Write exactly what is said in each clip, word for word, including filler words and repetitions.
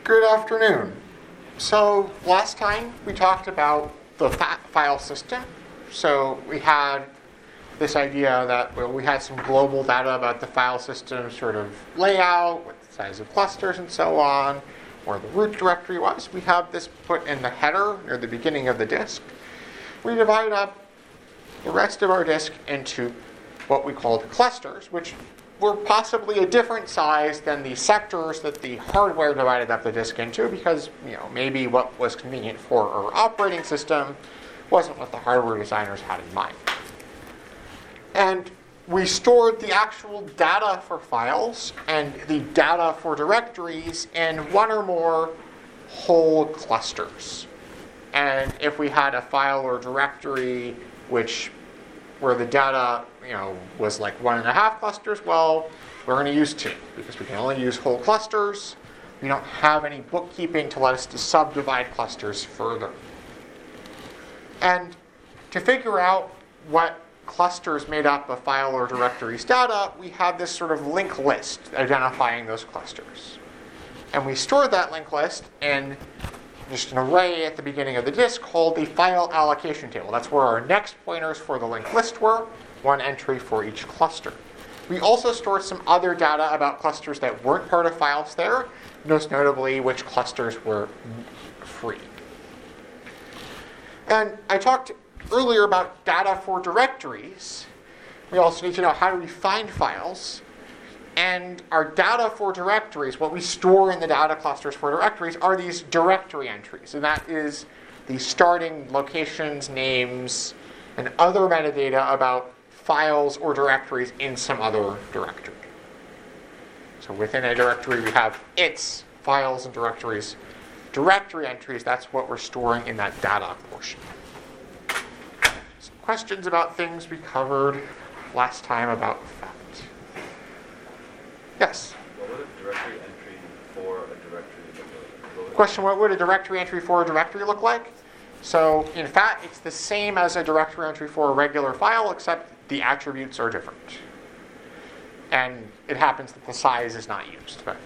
Good afternoon. So last time we talked about the fa- file system. So we had this idea that well, we had some global data about the file system sort of layout, with the size of clusters and so on, where the root directory was. We have this put in the header near the beginning of the disk. We divide up the rest of our disk into what we called clusters, which were possibly a different size than the sectors that the hardware divided up the disk into, because you know maybe what was convenient for our operating system wasn't what the hardware designers had in mind. And we stored the actual data for files and the data for directories in one or more whole clusters. And if we had a file or directory which where the data, you know, was like one and a half clusters, well, we're going to use two because we can only use whole clusters. We don't have any bookkeeping to let us to subdivide clusters further. And to figure out what clusters made up a file or directory's data, we have this sort of linked list identifying those clusters. And we stored that linked list in just an array at the beginning of the disk called the file allocation table. That's where our next pointers for the linked list were, one entry for each cluster. We also stored some other data about clusters that weren't part of files there, most notably which clusters were free. And I talked earlier about data for directories. We also need to know how do we find files. And our data for directories, what we store in the data clusters for directories, are these directory entries. And that is the starting locations, names, and other metadata about files or directories in some other directory. So within a directory, we have its files and directories. Directory entries, that's what we're storing in that data portion. Some questions about things we covered last time about fact. Yes? What would a directory entry for a directory look like? Question, what would a directory entry for a directory look like? So, in fact, it's the same as a directory entry for a regular file, except the attributes are different. And it happens that the size is not used. But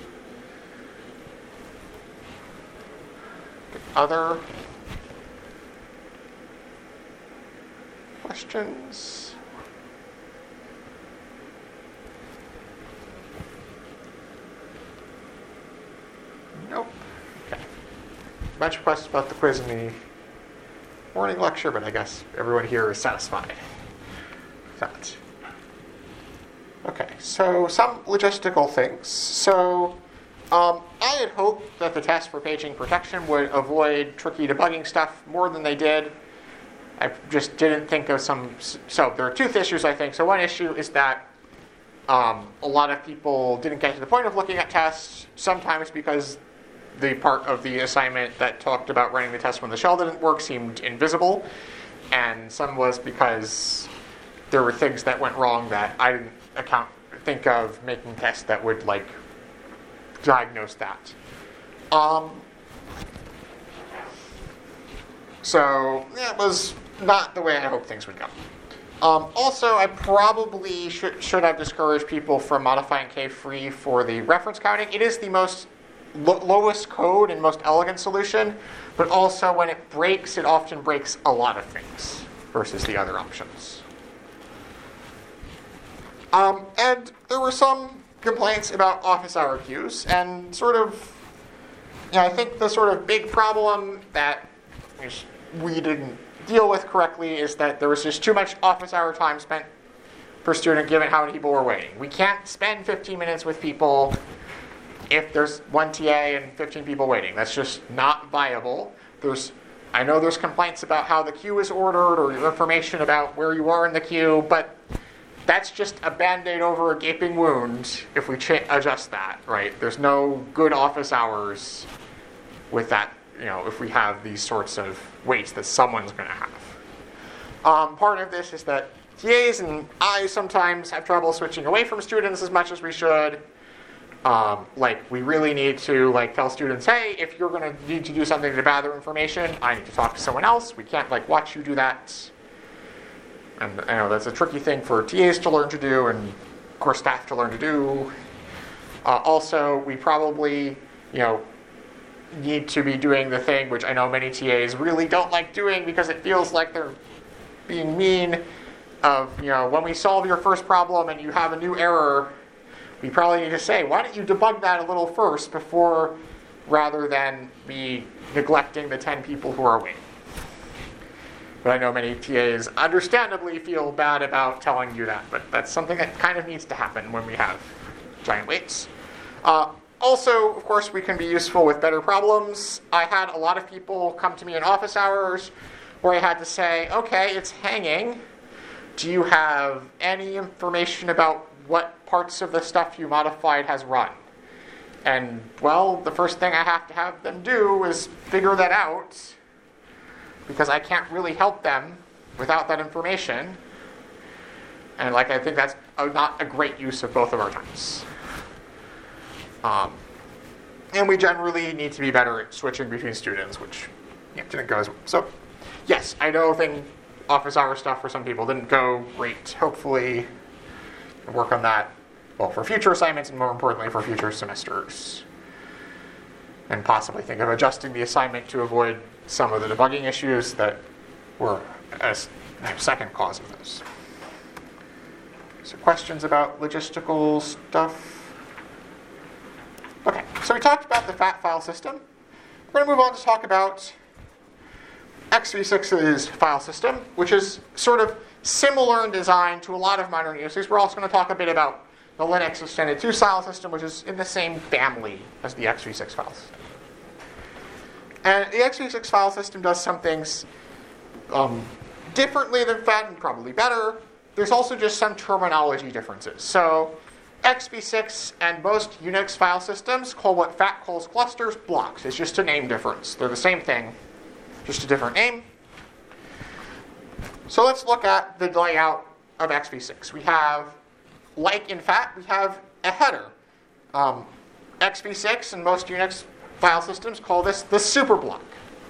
other questions? Nope. Okay. A bunch of questions about the quiz in the morning lecture, but I guess everyone here is satisfied with that. Okay, so some logistical things. So um, I had hoped that the test for paging protection would avoid tricky debugging stuff more than they did. I just didn't think of some... So there are two issues, I think. So one issue is that um, a lot of people didn't get to the point of looking at tests, sometimes because the part of the assignment that talked about running the test when the shell didn't work seemed invisible, and some was because there were things that went wrong that I didn't account think of making tests that would like diagnose that. Um, so yeah, it was not the way I hoped things would go. Um, also, I probably should should have discouraged people from modifying K-free for the reference counting. It is the most Lo- lowest code and most elegant solution, but also when it breaks, it often breaks a lot of things versus the other options. Um, and there were some complaints about office hour queues, and sort of, you know, I think the sort of big problem that we didn't deal with correctly is that there was just too much office hour time spent per student given how many people were waiting. We can't spend fifteen minutes with people if there's one T A and fifteen people waiting. That's just not viable. There's, I know there's complaints about how the queue is ordered or information about where you are in the queue, but that's just a Band-Aid over a gaping wound if we cha- adjust that, right? There's no good office hours with that, you know, if we have these sorts of waits that someone's going to have. Um, part of this is that T As and I sometimes have trouble switching away from students as much as we should. Um, like, we really need to like tell students, hey, if you're going to need to do something to gather information, I need to talk to someone else. We can't like watch you do that. And I know that's a tricky thing for T As to learn to do and core staff to learn to do. Uh, also, we probably, you know, need to be doing the thing which I know many T As really don't like doing because it feels like they're being mean of, you know, when we solve your first problem and you have a new error, we probably need to say, why don't you debug that a little first before, rather than be neglecting the ten people who are waiting. But I know many T As understandably feel bad about telling you that, but that's something that kind of needs to happen when we have giant waits. Uh, also, of course, we can be useful with better problems. I had a lot of people come to me in office hours where I had to say, okay, it's hanging. Do you have any information about what parts of the stuff you modified has run? And, well, the first thing I have to have them do is figure that out, because I can't really help them without that information. And, like, I think that's a, not a great use of both of our times. Um, and we generally need to be better at switching between students, which yeah, didn't go as well. So, yes, I know thing office hour stuff for some people didn't go great. Hopefully, we'll work on that, well, for future assignments and more importantly for future semesters. And possibly think of adjusting the assignment to avoid some of the debugging issues that were a second cause of those. So questions about logistical stuff? Okay, so we talked about the F A T file system. We're going to move on to talk about x v six's file system, which is sort of similar in design to a lot of modern uses. We're also going to talk a bit about the Linux Extended two file system, which is in the same family as the x v six file system. And the x v six file system does some things um, differently than F A T and probably better. There's also just some terminology differences. So x v six and most Unix file systems call what F A T calls clusters blocks. It's just a name difference. They're the same thing, just a different name. So let's look at the layout of x v six. We have, like in F A T, we have a header. Um, x v six and most Unix file systems call this the super block.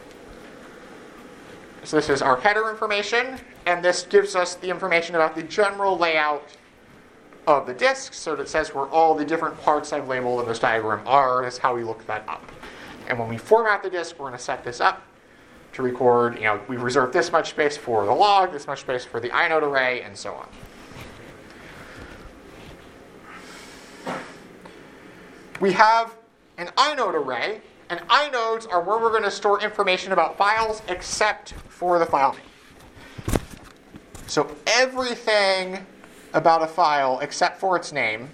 So this is our header information, and this gives us the information about the general layout of the disk, so that it says where all the different parts I've labeled in this diagram are. Is how we look that up. And when we format the disk, we're going to set this up to record, you know, we've reserved this much space for the log, this much space for the inode array, and so on. We have an inode array, and inodes are where we're going to store information about files except for the file name. So everything about a file except for its name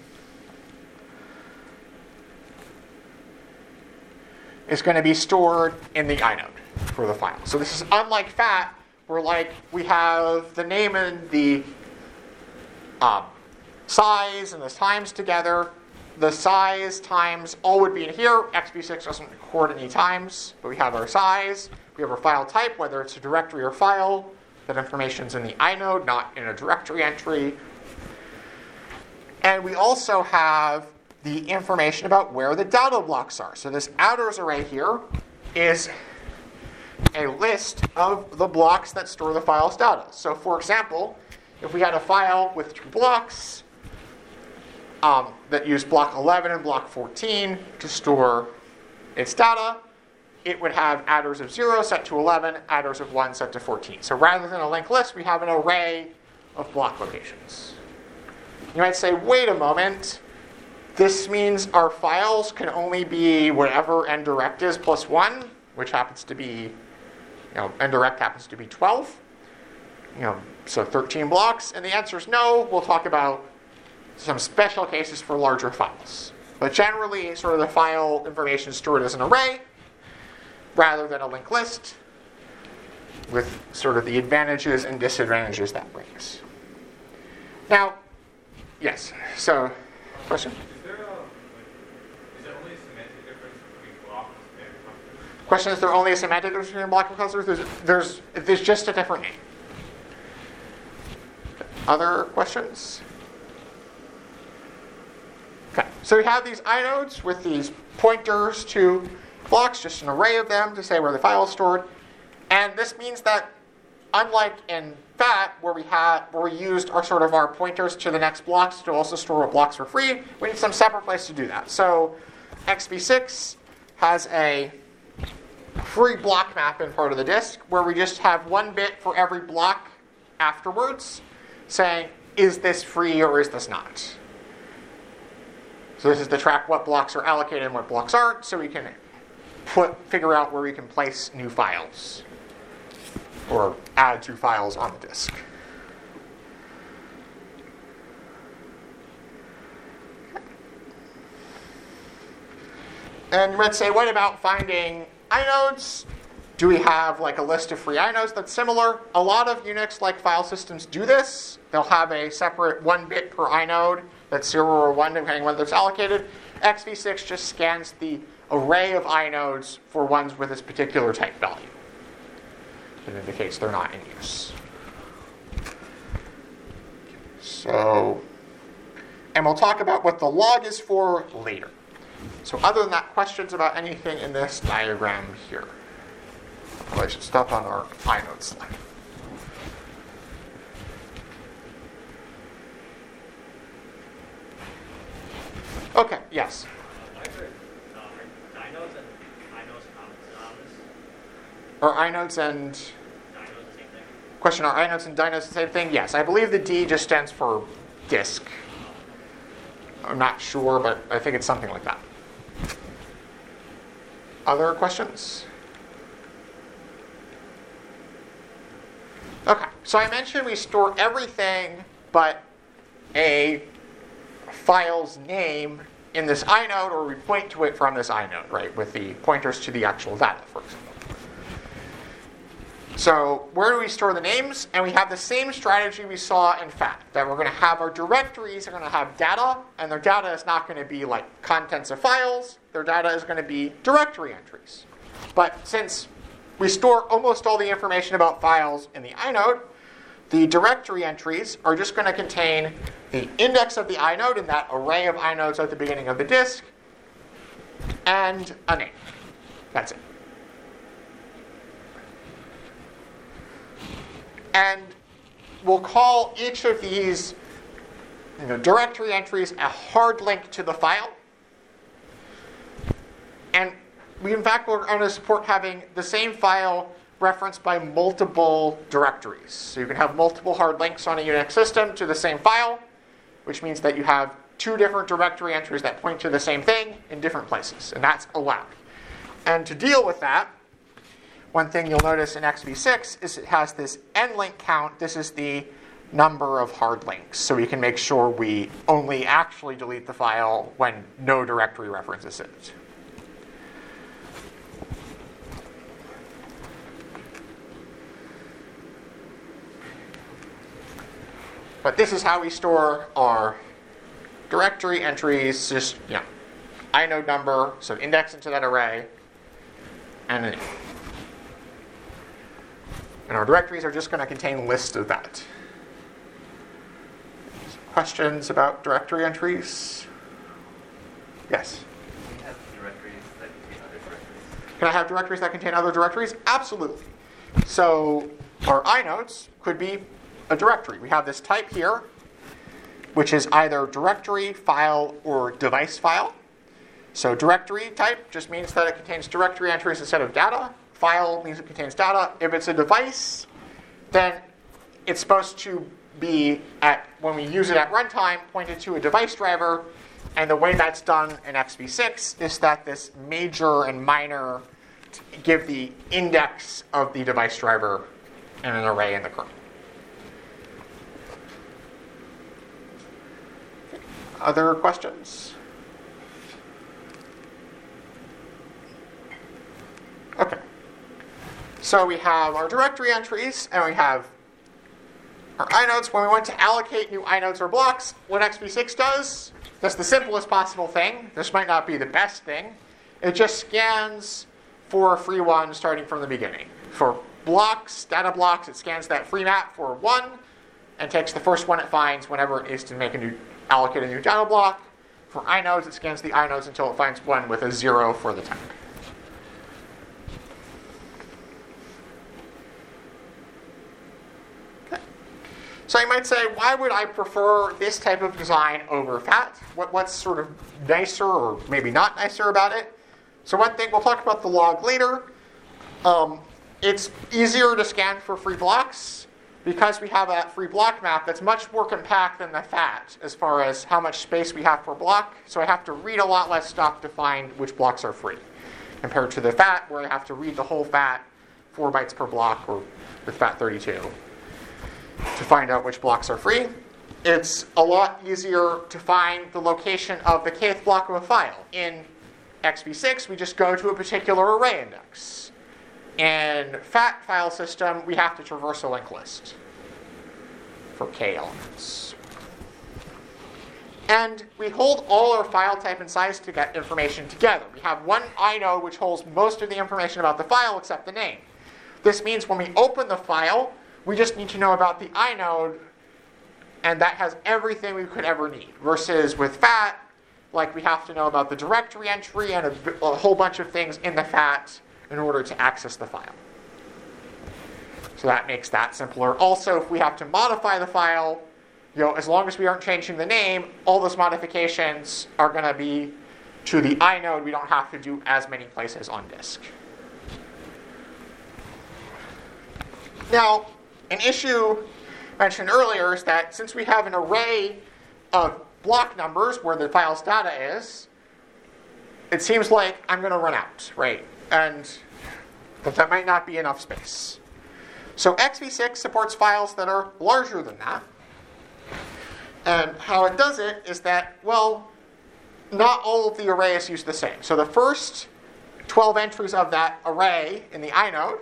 is going to be stored in the inode for the file. So this is unlike F A T, where like we have the name and the um, size and the times together. The size times all would be in here. x v six doesn't record any times, but we have our size. We have our file type, whether it's a directory or file. That information's in the inode, not in a directory entry. And we also have the information about where the data blocks are. So this outers array here is a list of the blocks that store the file's data. So for example, if we had a file with two blocks um, that use block eleven and block fourteen to store its data, it would have adders of zero set to eleven, adders of one set to fourteen. So rather than a linked list, we have an array of block locations. You might say, wait a moment, this means our files can only be whatever ndirect is plus one, which happens to be, you know, ndirect happens to be twelve. You know, so thirteen blocks. And the answer is no. We'll talk about some special cases for larger files. But generally, sort of the file information is stored as an array rather than a linked list, with sort of the advantages and disadvantages that brings. Now, yes, so, question? Is there, a, like, is there only a semantic difference between blocks and clusters? Question, is there only a semantic difference between block and clusters? There's, there's, there's just a different name. Other questions? Okay, so we have these inodes with these pointers to blocks, just an array of them to say where the file is stored. And this means that unlike in F A T, where we had where we used our sort of our pointers to the next blocks to also store what blocks for free, we need some separate place to do that. So x v six has a free block map in part of the disk where we just have one bit for every block afterwards saying, is this free or is this not? So this is to track what blocks are allocated and what blocks aren't, so we can put, figure out where we can place new files or add two files on the disk. And you might say, what about finding inodes? Do we have like a list of free inodes that's similar? A lot of Unix-like file systems do this. They'll have a separate one bit per inode that's zero or one, depending on whether it's allocated. X V six just scans the array of inodes for ones with this particular type value. It indicates they're not in use. So, and we'll talk about what the log is for later. So other than that, questions about anything in this diagram here? Well, I should stop on our inode slide. Okay, yes? Uh, I've heard uh, are dynos and inos synonymous? Are inodes and... Dynos the same thing? Question, are inodes and dynos the same thing? Yes, I believe the D just stands for disk. I'm not sure, but I think it's something like that. Other questions? Okay, so I mentioned we store everything but a file's name in this inode, or we point to it from this inode, right, with the pointers to the actual data, for example. So where do we store the names? And we have the same strategy we saw in F A T, that we're going to have our directories are going to have data, and their data is not going to be like contents of files. Their data is going to be directory entries. But since we store almost all the information about files in the inode, the directory entries are just going to contain the index of the inode in that array of inodes at the beginning of the disk, and a name. That's it. And we'll call each of these you know, directory entries a hard link to the file. And we, in fact, we're going to support having the same file referenced by multiple directories. So you can have multiple hard links on a Unix system to the same file, which means that you have two different directory entries that point to the same thing in different places. And that's allowed. And to deal with that, one thing you'll notice in X V six is it has this nlink count. This is the number of hard links. So we can make sure we only actually delete the file when no directory references it. But this is how we store our directory entries, just, you know, inode number, so index into that array, and a name. And our directories are just going to contain lists of that. Questions about directory entries? Yes? Can we have directories that contain other directories? Can I have directories that contain other directories? Absolutely. So our inodes could be a directory. We have this type here, which is either directory, file, or device file. So directory type just means that it contains directory entries instead of data. File means it contains data. If it's a device, then it's supposed to be, at when we use it at runtime, pointed to a device driver. And the way that's done in X V six is that this major and minor give the index of the device driver in an array in the kernel. Other questions? Okay. So we have our directory entries, and we have our inodes. When we want to allocate new inodes or blocks, what X V six does, that's the simplest possible thing. This might not be the best thing. It just scans for a free one starting from the beginning. For blocks, data blocks, it scans that free map for one and takes the first one it finds whenever it is to make a new allocate a new data block. For inodes, it scans the inodes until it finds one with a zero for the type. Okay. So you might say, why would I prefer this type of design over F A T? What, what's sort of nicer or maybe not nicer about it? So one thing, we'll talk about the log later, Um, it's easier to scan for free blocks because we have a free block map that's much more compact than the F A T as far as how much space we have per block. So I have to read a lot less stuff to find which blocks are free compared to the F A T where I have to read the whole F A T, four bytes per block, or with F A T thirty-two, to find out which blocks are free. It's a lot easier to find the location of the kth block of a file. In X V six, we just go to a particular array index. In F A T file system, we have to traverse a linked list for k elements. And we hold all our file type and size to get information together. We have one inode which holds most of the information about the file except the name. This means when we open the file, we just need to know about the inode, and that has everything we could ever need. Versus with F A T, like we have to know about the directory entry and a, a whole bunch of things in the F A T in order to access the file. So that makes that simpler. Also, if we have to modify the file, you know, as long as we aren't changing the name, all those modifications are going to be to the inode. We don't have to do as many places on disk. Now, an issue mentioned earlier is that since we have an array of block numbers where the file's data is, it seems like I'm going to run out, right? And that that might not be enough space. So X V six supports files that are larger than that. And how it does it is that, well, not all of the arrays use the same. So the first twelve entries of that array in the inode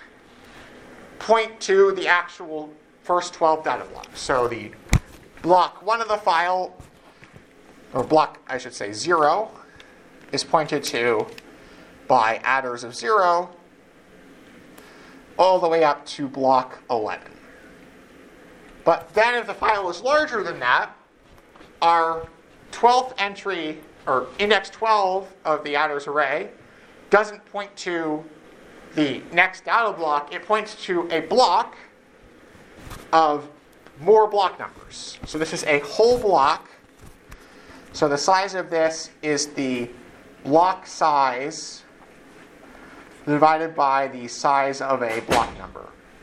point to the actual first twelve data blocks. So the block one of the file, or block, I should say, zero, is pointed to by adders of zero all the way up to block eleven. But then if the file is larger than that, our twelfth entry, or index twelve of the adders array, doesn't point to the next data block. It points to a block of more block numbers. So this is a whole block. So the size of this is the block size divided by the size of a block number.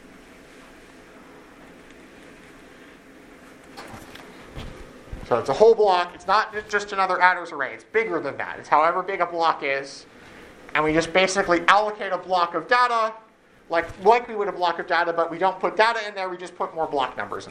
So it's a whole block. It's not just another adders array. It's bigger than that. It's however big a block is. And we just basically allocate a block of data like, like we would a block of data, but we don't put data in there. We just put more block numbers in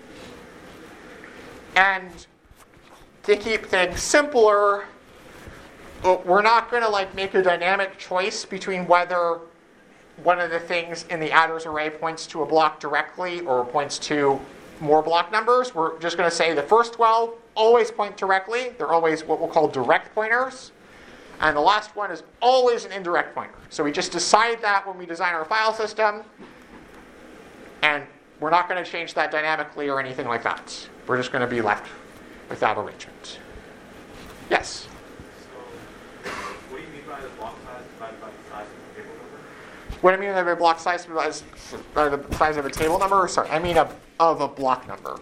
there. And to keep things simpler, we're not going to like make a dynamic choice between whether one of the things in the adders array points to a block directly or points to more block numbers. We're just going to say the first twelve always point directly. They're always what we'll call direct pointers. And the last one is always an indirect pointer. So we just decide that when we design our file system. And we're not going to change that dynamically or anything like that. We're just going to be left with that arrangement. Yes? So, what do you mean by the block size divided by the size of the table number? What do I mean by a block size by the size of a table number? Sorry, I mean a, of a block number.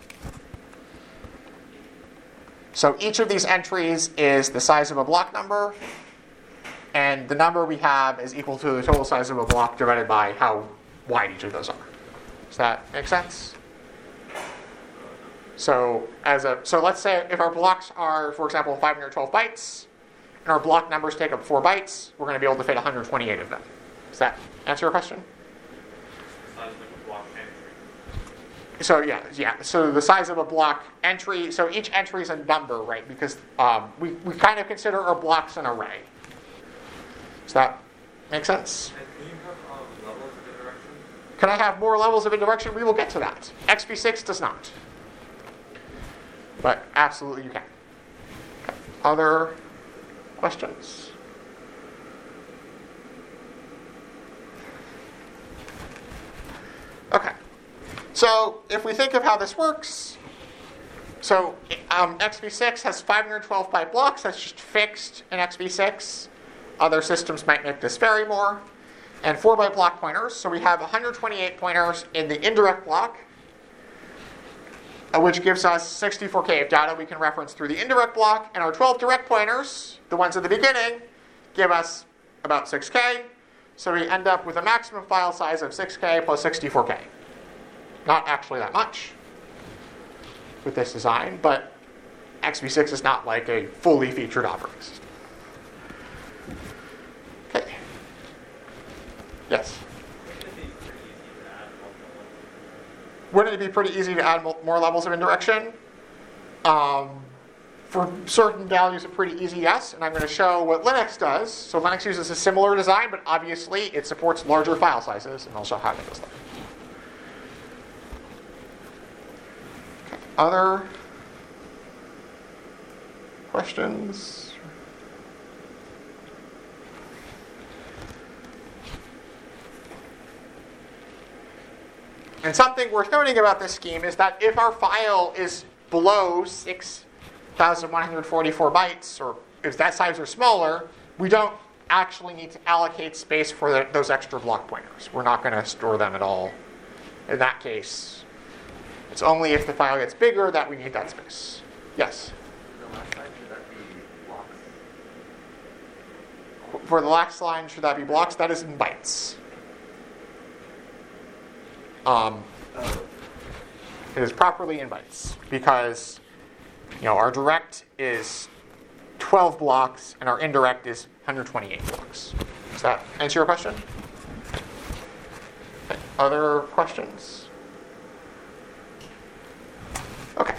So each of these entries is the size of a block number, and the number we have is equal to the total size of a block divided by how wide each of those are. Does that make sense? So as a so let's say if our blocks are, for example, five hundred twelve bytes, and our block numbers take up four bytes, we're going to be able to fit one hundred twenty-eight of them. Does that answer your question? Size of a block entry. So yeah, yeah. So the size of a block entry. So each entry is a number, right? Because um, we we kind of consider our blocks an array. Does that make sense? And can you have um, levels of indirection? Can I have more levels of indirection? We will get to that. X V six does not, but absolutely you can. Okay. Other questions? Okay. So if we think of how this works, so um, X V six has five hundred twelve byte blocks. That's just fixed in X V six. Other systems might make this vary more. And four byte block pointers. So we have one hundred twenty-eight pointers in the indirect block, which gives us sixty-four K of data we can reference through the indirect block. And our twelve direct pointers, the ones at the beginning, give us about six K. So we end up with a maximum file size of six K plus sixty-four K. Not actually that much with this design, but X V six is not like a fully featured operating system. Okay. Yes? Wouldn't it be pretty easy to add more levels of indirection? Um, for certain values, a pretty easy yes, and I'm going to show what Linux does. So Linux uses a similar design, but obviously it supports larger file sizes, and I'll show how it does that. Okay. Other questions? And something worth noting about this scheme is that if our file is below six thousand one hundred forty-four bytes, or if that size are smaller, we don't actually need to allocate space for the, those extra block pointers. We're not going to store them at all. In that case, it's only if the file gets bigger that we need that space. Yes? The last line, should that be blocks? For the last line, should that be blocks? That is in bytes. Um, Oh. It is properly in bytes because, you know, our direct is twelve blocks and our indirect is one hundred twenty-eight blocks. Does that answer your question? Okay. Other questions? Okay.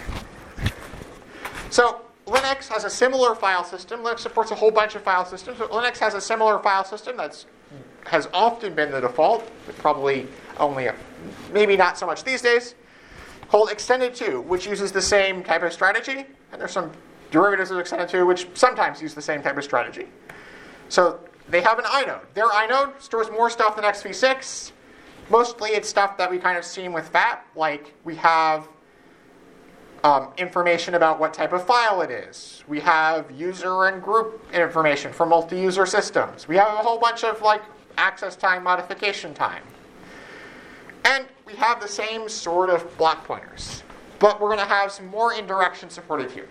So Linux has a similar file system. Linux supports a whole bunch of file systems. But Linux has a similar file system that's has often been the default, but probably only a, maybe not so much these days, called Extended two, which uses the same type of strategy. And there's some derivatives of Extended two which sometimes use the same type of strategy. So they have an inode. Their inode stores more stuff than X V six. Mostly it's stuff that we kind of seen with F A T, like we have um, information about what type of file it is. We have user and group information for multi-user systems. We have a whole bunch of like access time, modification time. And we have the same sort of block pointers. But we're going to have some more indirection supported here.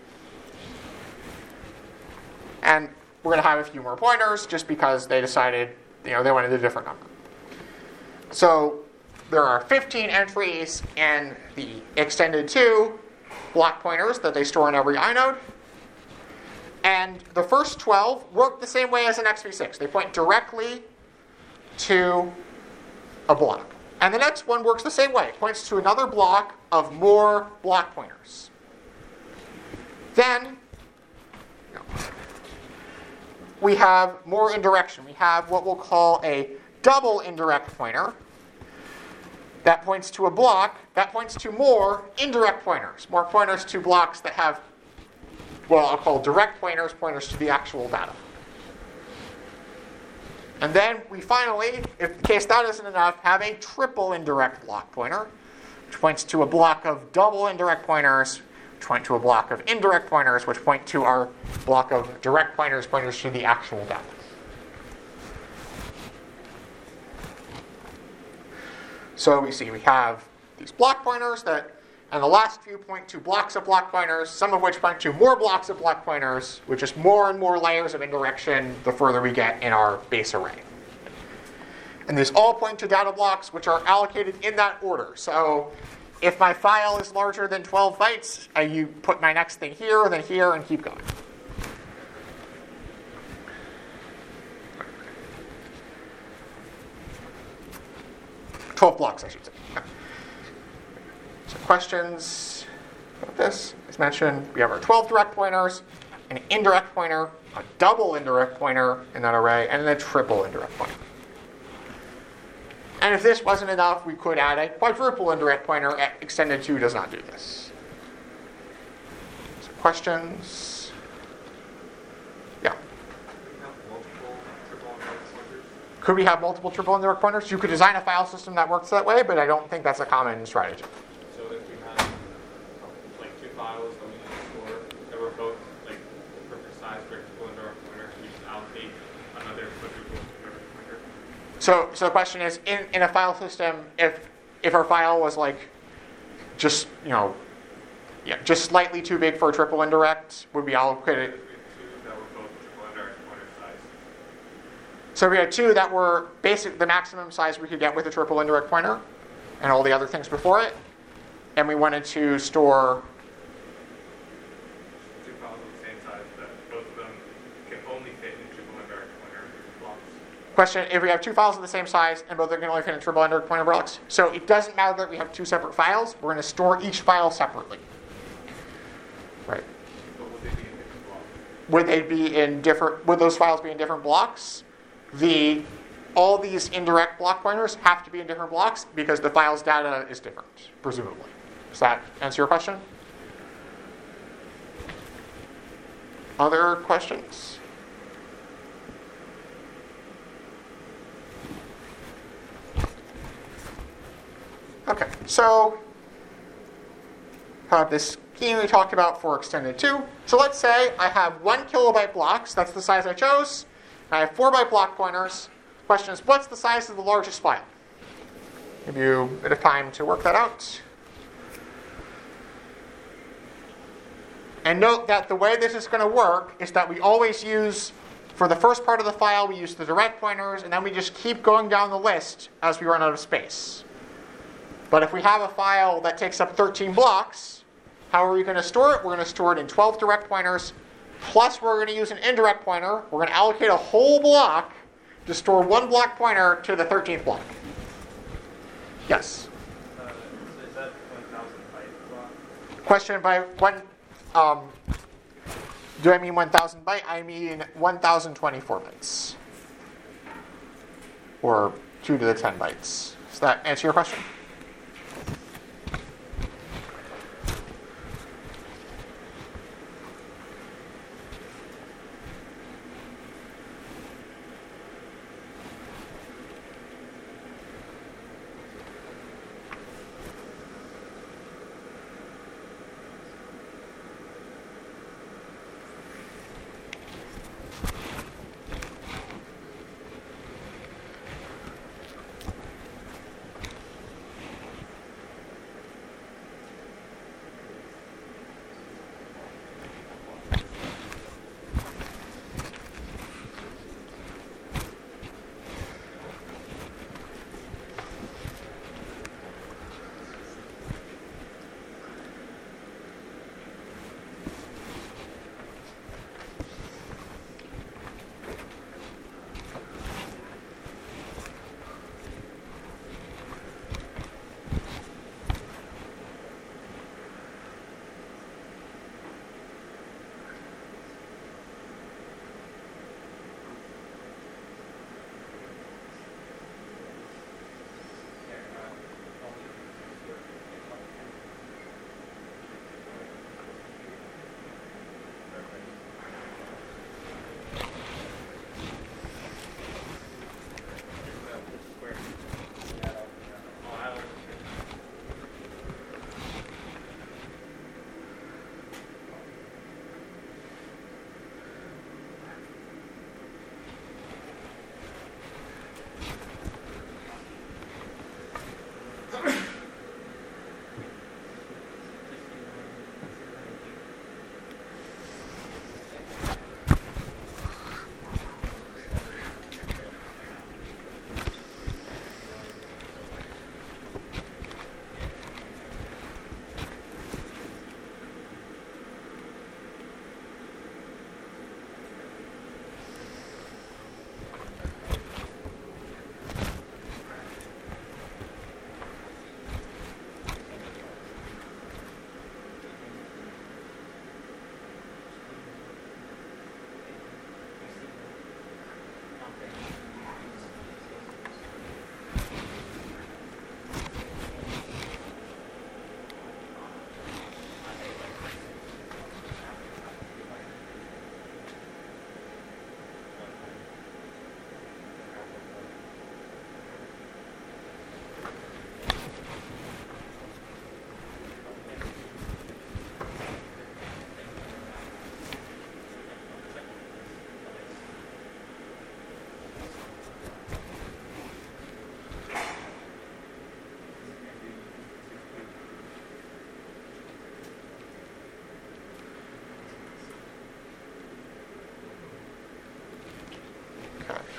And we're going to have a few more pointers just because they decided, you know, they wanted a different number. So there are fifteen entries in the Extended two block pointers that they store in every inode. And the first twelve work the same way as an X V six. They point directly to a block. And the next one works the same way. It points to another block of more block pointers. Then no, we have more indirection. We have what we'll call a double indirect pointer. That points to a block. That points to more indirect pointers. More pointers to blocks that have, well, I'll call direct pointers, pointers to the actual data. And then we finally, if in case that isn't enough, have a triple indirect block pointer, which points to a block of double indirect pointers, which point to a block of indirect pointers, which point to our block of direct pointers, pointers to the actual data. So we see we have these block pointers that, and the last few point to blocks of block pointers, some of which point to more blocks of block pointers, which is more and more layers of indirection the further we get in our base array. And these all point to data blocks, which are allocated in that order. So if my file is larger than twelve bytes, I you put my next thing here, then here, and keep going. twelve blocks, I should say. So questions about this? As mentioned, we have our twelve direct pointers, an indirect pointer, a double indirect pointer in that array, and then a triple indirect pointer. And if this wasn't enough, we could add a quadruple indirect pointer. Extended two does not do this. So questions? Yeah. Could we have multiple triple indirect pointers? You could design a file system that works that way, but I don't think that's a common strategy. So if you had like two files that we need to store that were both like perfect size for a triple indirect pointer, we just allocate another quadruple indirect pointer. So, so the question is, in, in a file system, if if our file was like just you know, yeah, just slightly too big for a triple indirect, would we allocate it? So we had two that were basic, the maximum size we could get with a triple indirect pointer, and all the other things before it. And we wanted to store. Two files of the same size that both of them can only fit in triple indirect pointer blocks. Question: if we have two files of the same size and both of them can only fit in triple indirect pointer blocks, so it doesn't matter that we have two separate files. We're going to store each file separately. Right. But would they be in different blocks? Would they be in different? Would those files be in different blocks? The all these indirect block pointers have to be in different blocks because the file's data is different, presumably. Does that answer your question? Other questions? Okay, so have this scheme we talked about for extended two. So let's say I have one kilobyte blocks, that's the size I chose. I have four byte block pointers. Question is, what's the size of the largest file? Give you a bit of time to work that out. And note that the way this is going to work is that we always use, for the first part of the file, we use the direct pointers, and then we just keep going down the list as we run out of space. But if we have a file that takes up thirteen blocks, how are we going to store it? We're going to store it in twelve direct pointers, plus we're going to use an indirect pointer. We're going to allocate a whole block to store one block pointer to the thirteenth block. Yes? Uh, so is that one thousand byte block? Question by one, um, do I mean one thousand byte? I mean one thousand twenty-four bytes. Or two to the ten bytes. Does that answer your question?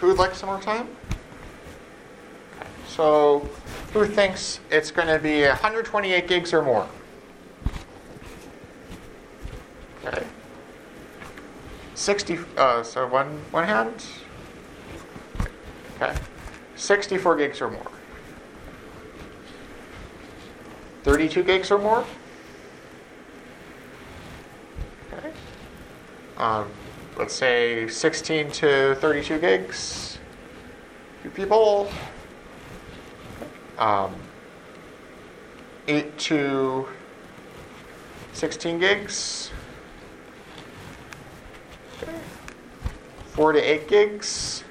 Who would like some more time? Okay. So who thinks it's going to be one hundred twenty-eight gigs or more? Okay. sixty, uh, so one, one hand? Okay. sixty-four gigs or more. thirty-two gigs or more? Okay. Um, let's say sixteen to thirty-two gigs. Few people. Um, eight to sixteen gigs. Okay. four to eight gigs.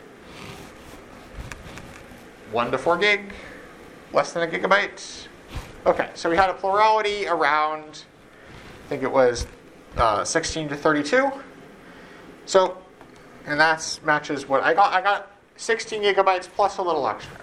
one to four gig. Less than a gigabyte. Okay, so we had a plurality around, I think it was uh, sixteen to thirty-two. So, and that matches what I got. I got sixteen gigabytes plus a little extra.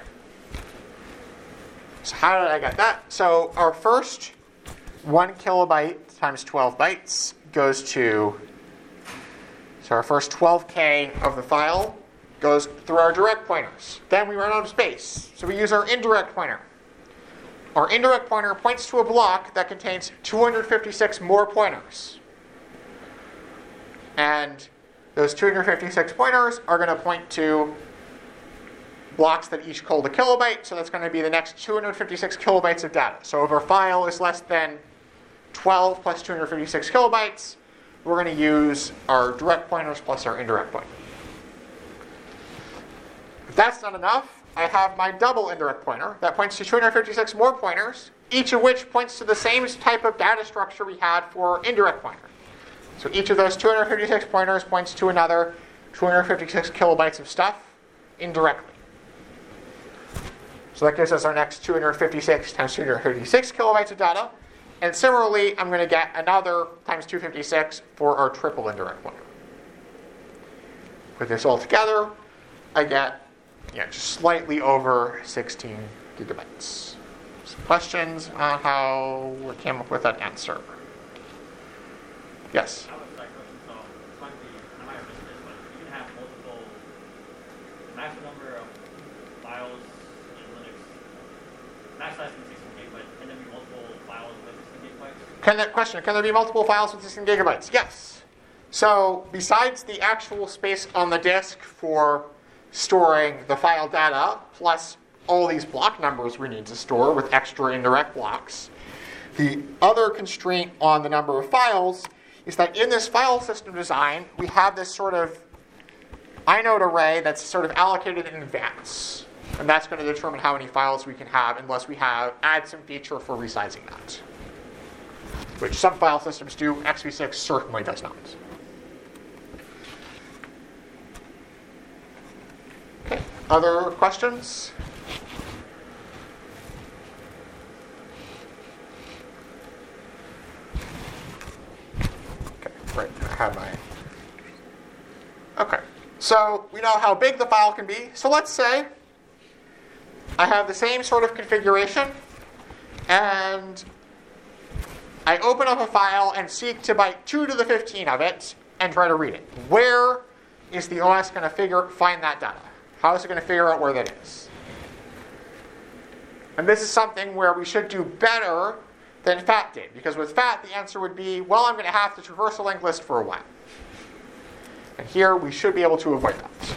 So how did I get that? So our first one kilobyte times twelve bytes goes to, so our first twelve K of the file goes through our direct pointers. Then we run out of space, so we use our indirect pointer. Our indirect pointer points to a block that contains two hundred fifty-six more pointers. And those two hundred fifty-six pointers are going to point to blocks that each hold a kilobyte, so that's going to be the next two hundred fifty-six kilobytes of data. So if our file is less than twelve plus two hundred fifty-six kilobytes, we're going to use our direct pointers plus our indirect pointer. If that's not enough, I have my double indirect pointer that points to two hundred fifty-six more pointers, each of which points to the same type of data structure we had for indirect pointer. So each of those two hundred fifty-six pointers points to another two hundred fifty-six kilobytes of stuff indirectly. So that gives us our next two hundred fifty-six times two hundred fifty-six kilobytes of data. And similarly, I'm going to get another times two hundred fifty-six for our triple indirect pointer. Put this all together, I get yeah, just slightly over sixteen gigabytes. Some questions on how we came up with that answer? Yes? I would like question, so it might be, I might have missed this, but you can have multiple, the maximum number of files in Linux, max size can be sixteen gig, but can there be multiple files with sixteen gigabytes? Can that question, can there be multiple files with sixteen gigabytes? Yes. So besides the actual space on the disk for storing the file data, plus all these block numbers we need to store with extra indirect blocks, the other constraint on the number of files is that in this file system design, we have this sort of inode array that's sort of allocated in advance. And that's going to determine how many files we can have unless we have add some feature for resizing that. Which some file systems do, x v six certainly does not. Okay, other questions? Okay, right, I have my... Okay, so we know how big the file can be. So let's say I have the same sort of configuration, and I open up a file and seek to byte two to the fifteen of it and try to read it. Where is the O S going to figure find that data? How is it going to figure out where that is? And this is something where we should do better than FAT did, because with FAT the answer would be, well, I'm going to have to traverse a linked list for a while. And here we should be able to avoid that.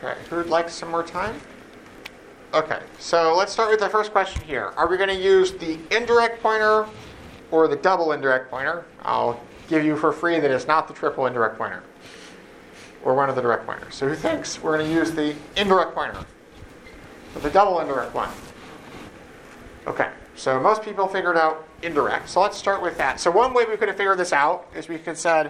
Okay, who'd like some more time? Okay, so let's start with the first question here. Are we going to use the indirect pointer or the double indirect pointer? I'll give you for free that it's not the triple indirect pointer or one of the direct pointers. So who thinks we're going to use the indirect pointer or the double indirect one? Okay, so most people figured out indirect. So let's start with that. So one way we could have figured this out is we could have said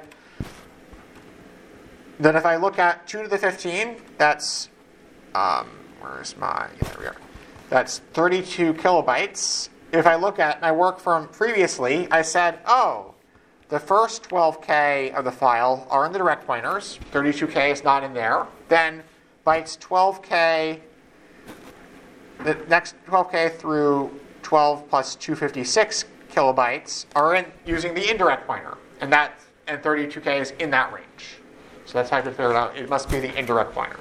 that if I look at two to the fifteen, that's, um, where's my, yeah, there we are. That's thirty-two kilobytes. If I look at my work from previously, I said, oh, the first twelve K of the file are in the direct pointers. thirty-two K is not in there. Then bytes twelve K, the next twelve K through twelve plus two hundred fifty-six kilobytes are in using the indirect pointer. And that and thirty-two K is in that range. So that's how I can figure it out. It must be the indirect pointer.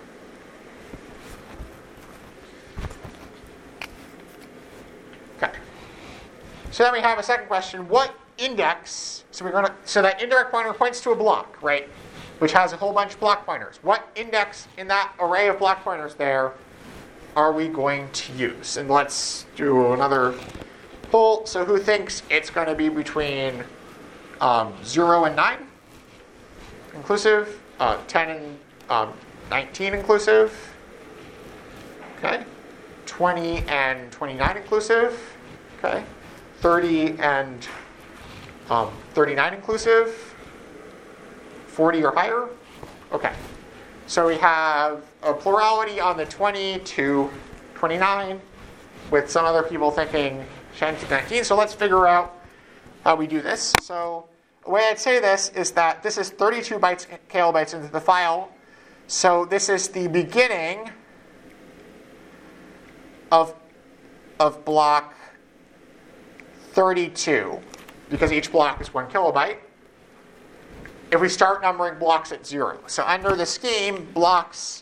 Okay. So then we have a second question. What index, so we're gonna so that indirect pointer points to a block, right? Which has a whole bunch of block pointers. What index in that array of block pointers there are we going to use? And let's do another poll. So who thinks it's going to be between um, zero and nine inclusive, uh, ten and um, nineteen inclusive, okay, twenty and twenty-nine inclusive, okay, thirty and um, thirty-nine inclusive, forty or higher? Okay. So we have a plurality on the twenty to twenty-nine, with some other people thinking ten to nineteen. So let's figure out how we do this. So the way I'd say this is that this is thirty-two bytes, kilobytes into the file. So this is the beginning of, of block thirty-two, because each block is one kilobyte. If we start numbering blocks at zero. So under the scheme, blocks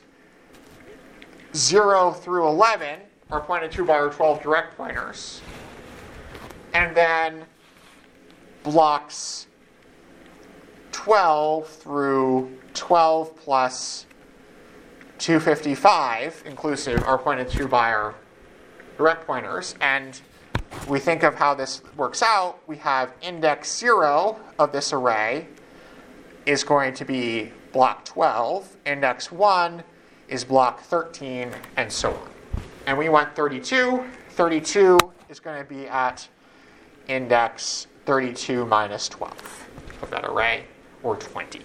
zero through eleven are pointed to by our twelve direct pointers. And then blocks twelve through twelve plus two hundred fifty-five inclusive are pointed to by our direct pointers. And we think of how this works out. We have index zero of this array is going to be block twelve, index one is block thirteen, and so on. And we want thirty-two. thirty-two is going to be at index thirty-two minus twelve of that array, or twenty.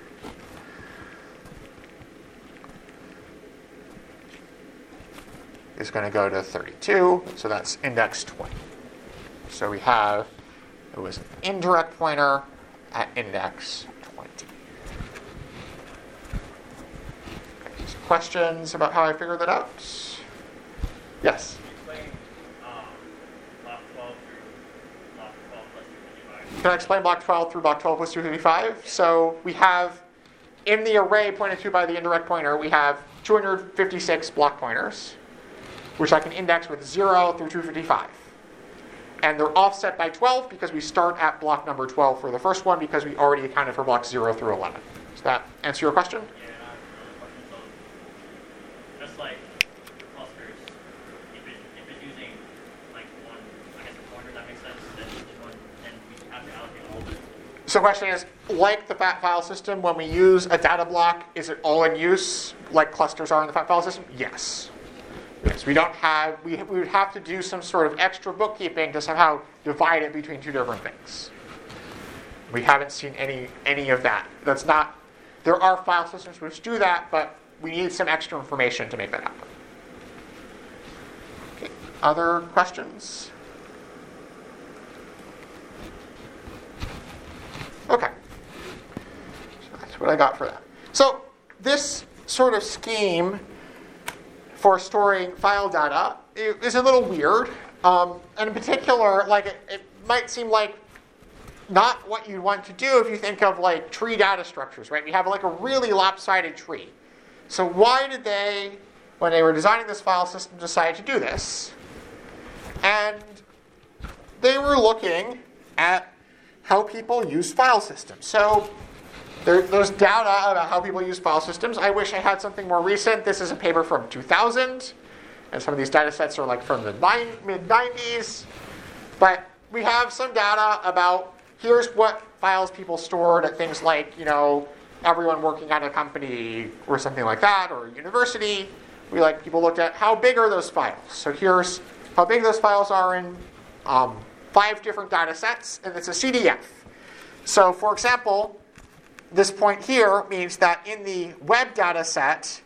Is going to go to thirty-two, so that's index twenty. So we have, it was an indirect pointer at index twenty. Okay, some questions about how I figured that out? Yes? Explain um, block twelve through block twelve plus two hundred fifty-five. Can I explain block twelve through block twelve plus two hundred fifty-five? So we have, in the array pointed to by the indirect pointer, we have two hundred fifty-six block pointers, which I can index with zero through two hundred fifty-five. And they're offset by twelve because we start at block number twelve for the first one because we already accounted for blocks zero through eleven. Does that answer your question? Yeah, and I have another question. So, just like clusters, if, it, if it's using like one, I guess a pointer, that makes sense, then each one, then we have to allocate all of it. So the question is, like the fat file system, when we use a data block, is it all in use like clusters are in the fat file system? Yes. Yes, we don't have, we, we would have to do some sort of extra bookkeeping to somehow divide it between two different things. We haven't seen any any of that. That's not, there are file systems which do that, but we need some extra information to make that happen. Okay, other questions? Okay. So that's what I got for that. So this sort of scheme for storing file data is a little weird. Um, and in particular, like it, it might seem like not what you want to do if you think of like tree data structures, right? We have like a really lopsided tree. So why did they, when they were designing this file system, decide to do this? And they were looking at how people use file systems. So there, there's data about how people use file systems. I wish I had something more recent. This is a paper from two thousand, and some of these data sets are like from the mid nineties. But we have some data about here's what files people stored at things like, you know, everyone working at a company or something like that, or a university. We like people looked at how big are those files. So here's how big those files are in um, five different data sets, and it's a C D F. So for example, this point here means that in the web data set,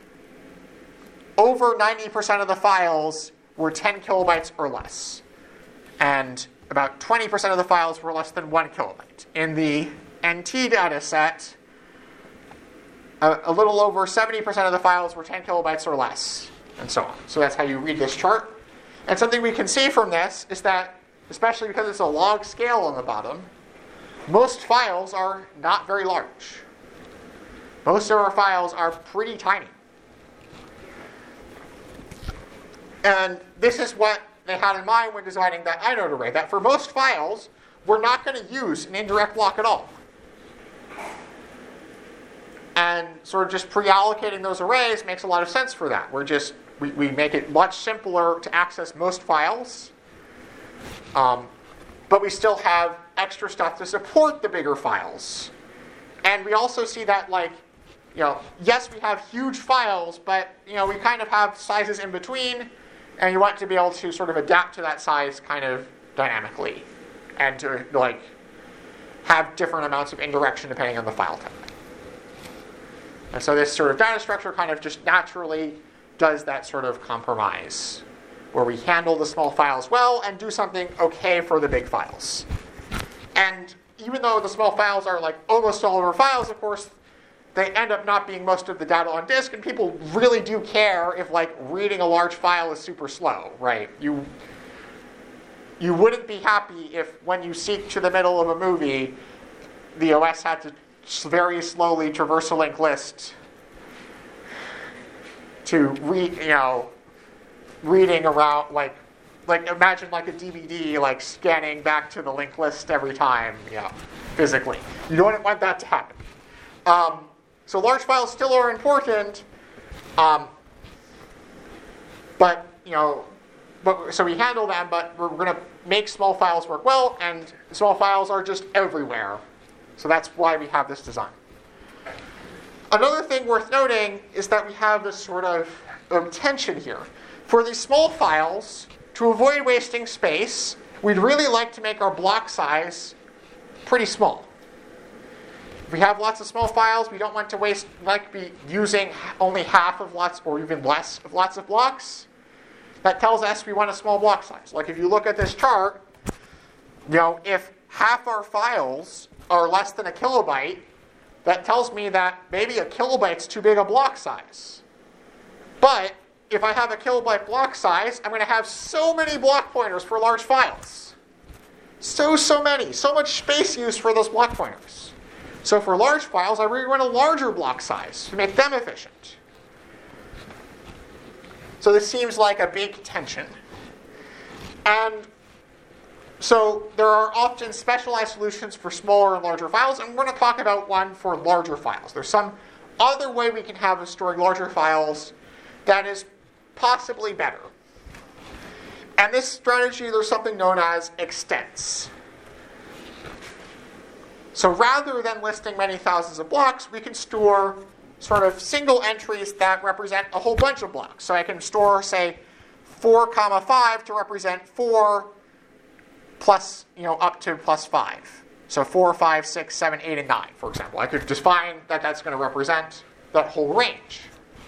over ninety percent of the files were ten kilobytes or less. And about twenty percent of the files were less than one kilobyte. In the N T data set, a, a little over seventy percent of the files were ten kilobytes or less, and so on. So that's how you read this chart. And something we can see from this is that, especially because it's a log scale on the bottom, most files are not very large. Most of our files are pretty tiny. And this is what they had in mind when designing that inode array, that for most files, we're not going to use an indirect block at all. And sort of just pre-allocating those arrays makes a lot of sense for that. We're just, we, we make it much simpler to access most files, um, but we still have extra stuff to support the bigger files. And we also see that, like, you know, yes, we have huge files, but, you know, we kind of have sizes in between, and you want to be able to sort of adapt to that size kind of dynamically, and to, like, have different amounts of indirection depending on the file type. And so this sort of data structure kind of just naturally does that sort of compromise, where we handle the small files well and do something okay for the big files. And even though the small files are like almost all of our files, of course, they end up not being most of the data on disk, and people really do care if, like, reading a large file is super slow, right? You, you wouldn't be happy if, when you seek to the middle of a movie, the O S had to very slowly traverse a linked list to read, you know, reading around, like, like imagine like a D V D, like scanning back to the linked list every time, you know, physically. You don't want that to happen. Um, so large files still are important, um, but you know, but so we handle them, but we're going to make small files work well, and small files are just everywhere. So that's why we have this design. Another thing worth noting is that we have this sort of um, tension here. For these small files, to avoid wasting space, we'd really like to make our block size pretty small. If we have lots of small files, we don't want to waste, like be using only half of lots or even less of lots of blocks. That tells us we want a small block size. Like if you look at this chart, you know, if half our files are less than a kilobyte, that tells me that maybe a kilobyte's too big a block size. But if I have a kilobyte block size, I'm going to have so many block pointers for large files. So, so many. So much space used for those block pointers. So for large files, I really want a larger block size to make them efficient. So this seems like a big tension. And so there are often specialized solutions for smaller and larger files, and we're going to talk about one for larger files. There's some other way we can have of storing larger files that is possibly better. And this strategy, there's something known as extents. So rather than listing many thousands of blocks, we can store sort of single entries that represent a whole bunch of blocks. So I can store, say, four comma five to represent four plus, you know, up to plus five. So four, five, six, seven, eight, and nine, for example. I could define that that's going to represent that whole range.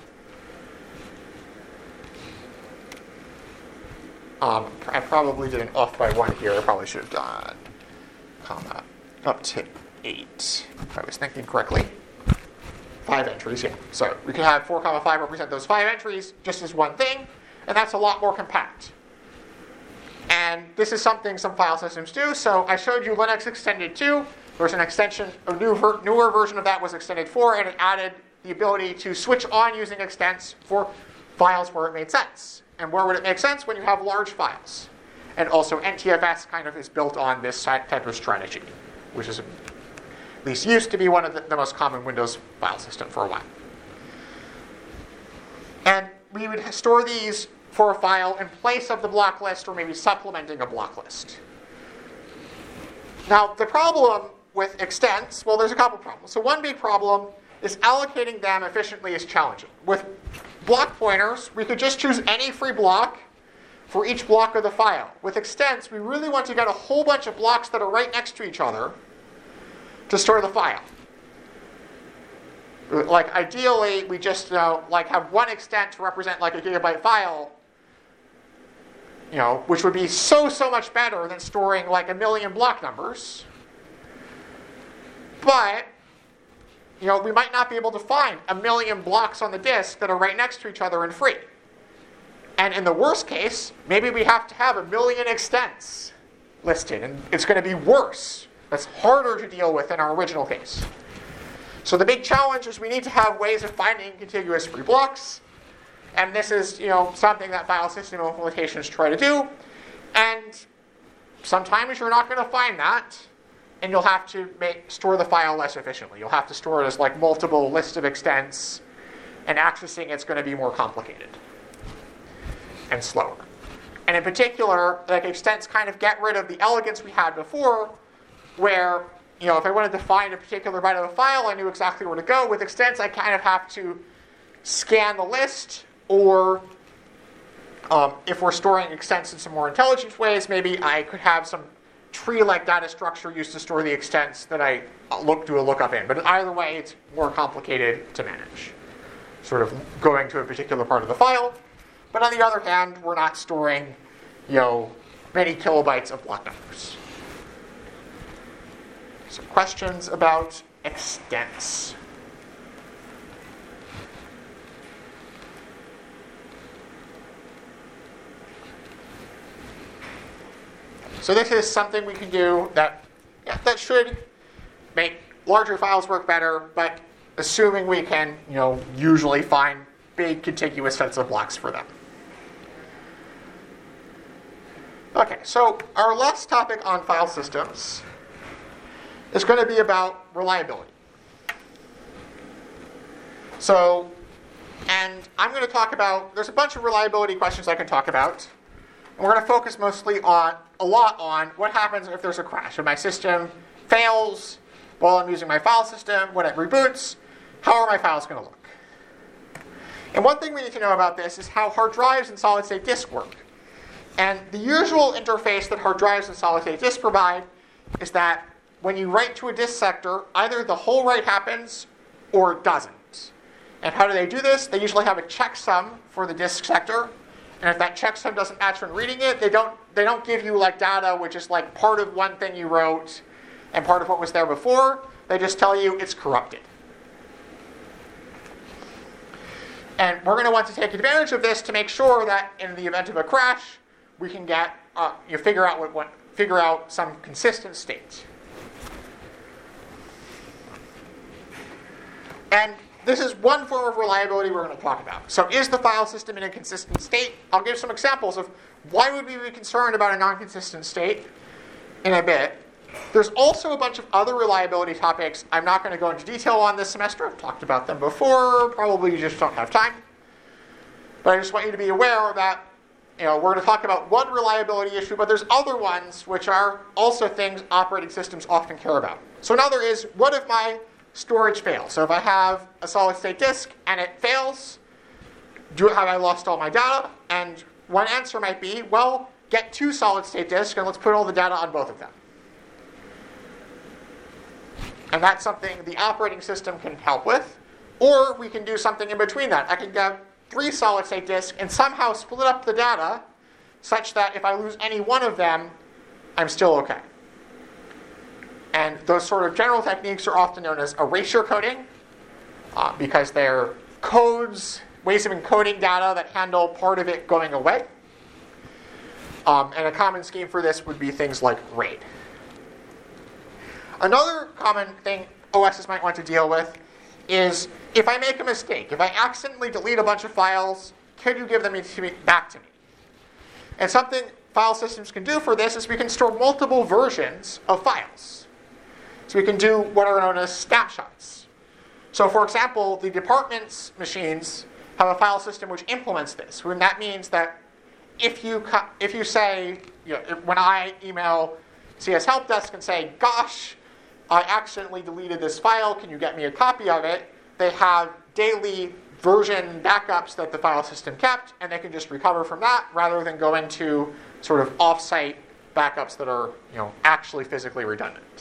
Um, I probably did an off by one here. I probably should have done comma up to eight, if I was thinking correctly. Five entries, yeah. So we can have four comma five represent those five entries just as one thing, and that's a lot more compact. And this is something some file systems do. So I showed you Linux Extended two. There's an extension, a new ver- newer version of that was Extended four, and it added the ability to switch on using extents for files where it made sense. And where would it make sense? When you have large files. And also N T F S kind of is built on this type of strategy, which is least used to be one of the, the most common Windows file system for a while. And we would store these for a file in place of the block list or maybe supplementing a block list. Now, the problem with extents, well, there's a couple problems. So one big problem is allocating them efficiently is challenging. With block pointers, we could just choose any free block for each block of the file. With extents, we really want to get a whole bunch of blocks that are right next to each other to store the file. Like ideally, we just you know, like have one extent to represent like a gigabyte file, you know, which would be so, so much better than storing like a million block numbers. But, you know, we might not be able to find a million blocks on the disk that are right next to each other and free. And in the worst case, maybe we have to have a million extents listed, and it's going to be worse. That's harder to deal with in our original case. So the big challenge is we need to have ways of finding contiguous free blocks. And this is, you know, something that file system implementations try to do. And sometimes you're not going to find that, and you'll have to make, store the file less efficiently. You'll have to store it as like multiple lists of extents, and accessing it's going to be more complicated and slower. And in particular, like extents kind of get rid of the elegance we had before, where, you know, if I wanted to find a particular byte of a file, I knew exactly where to go. With extents, I kind of have to scan the list, or um, if we're storing extents in some more intelligent ways, maybe I could have some tree-like data structure used to store the extents that I look do a lookup in. But either way, it's more complicated to manage, sort of going to a particular part of the file. But on the other hand, we're not storing, you know, many kilobytes of block numbers. So questions about extents? So this is something we can do that, yeah, that should make larger files work better, but assuming we can, you know, usually find big contiguous sets of blocks for them. Okay, so our last topic on file systems is going to be about reliability. So, and I'm going to talk about, there's a bunch of reliability questions I can talk about. And we're going to focus mostly on, a lot on, what happens if there's a crash. If my system fails while I'm using my file system, when it reboots, how are my files going to look? And one thing we need to know about this is how hard drives and solid-state disks work. And the usual interface that hard drives and solid-state disks provide is that when you write to a disk sector, either the whole write happens or it doesn't. And how do they do this? They usually have a checksum for the disk sector. And if that checksum doesn't match when reading it, they don't they don't give you like data which is like part of one thing you wrote and part of what was there before. They just tell you it's corrupted. And we're going to want to take advantage of this to make sure that in the event of a crash, we can get uh, you know, figure out what, what figure out some consistent state. And this is one form of reliability we're going to talk about. So is the file system in a consistent state? I'll give some examples of why would we be concerned about a non-consistent state in a bit. There's also a bunch of other reliability topics I'm not going to go into detail on this semester. I've talked about them before. Probably you just don't have time. But I just want you to be aware that, you know, we're going to talk about one reliability issue, but there's other ones which are also things operating systems often care about. So another is, what if my storage fails? So if I have a solid-state disk and it fails, do have I lost all my data? And one answer might be, well, get two solid-state disks and let's put all the data on both of them. And that's something the operating system can help with. Or we can do something in between that. I can get three solid-state disks and somehow split up the data such that if I lose any one of them, I'm still okay. And those sort of general techniques are often known as erasure coding uh, because they're codes, ways of encoding data that handle part of it going away. Um, and a common scheme for this would be things like RAID. Another common thing O Ss might want to deal with is if I make a mistake, if I accidentally delete a bunch of files, could you give them to me, back to me? And something file systems can do for this is we can store multiple versions of files. So we can do what are known as snapshots. So for example, the department's machines have a file system which implements this. And that means that if you co- if you say, you know, if, when I email C S Help Desk and say, gosh, I accidentally deleted this file, can you get me a copy of it? They have daily version backups that the file system kept, and they can just recover from that rather than go into sort of off-site backups that are, you know, actually physically redundant.